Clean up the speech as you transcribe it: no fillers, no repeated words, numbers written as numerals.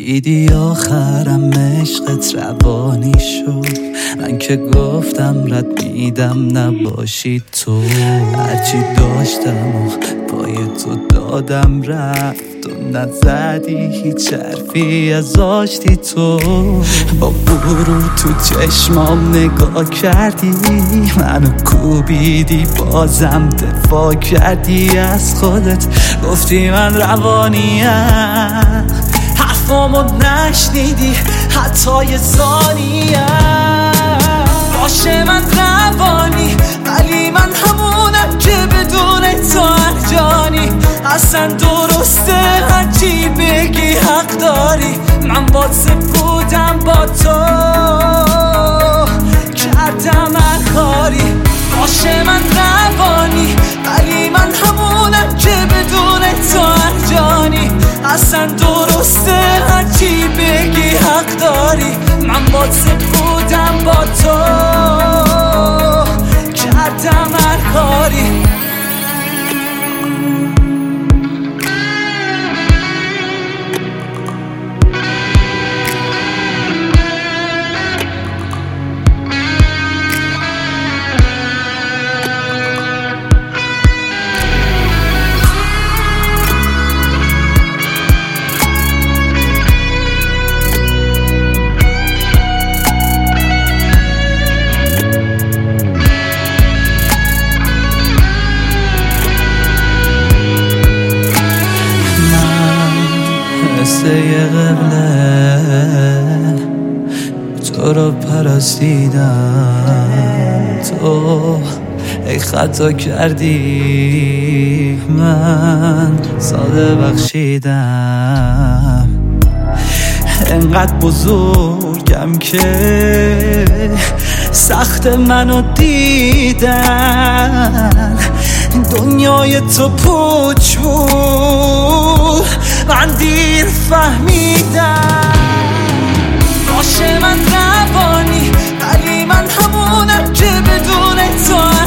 دیدی آخرم عشقت روانی شد، من که گفتم رد میدم نباشی تو. هرچی داشتم و پای تو دادم رفت و نزدی هیچ حرفی از آشتی تو. با برو تو چشمام نگاه کردی، منو کوبیدی بازم دفاع کردی از خودت، گفتی من روانیم، حرفامو نشنیدی حتی یه ثانیه. باشه من روانی ولی من همونم که بدون تو ارجانی. اصلا درسته هرچی بگی حق داری، من بات بودم با تو کردم هر کاری. باشه من روانی ولی من همونم که بدون تو ارجانی. اصلا درسته هرچی بگی حق داری، من بات بودم با تو کردم هر کاری. قبله تو رو پرستیدم، تو ای خطا کردی من ساده بخشیدم. انقدر بزرگم که سخت منو دیدن، دنیای تو پوچ بود من دیر فهمیدم. باشه من روانی ولی من همونم که بدون تو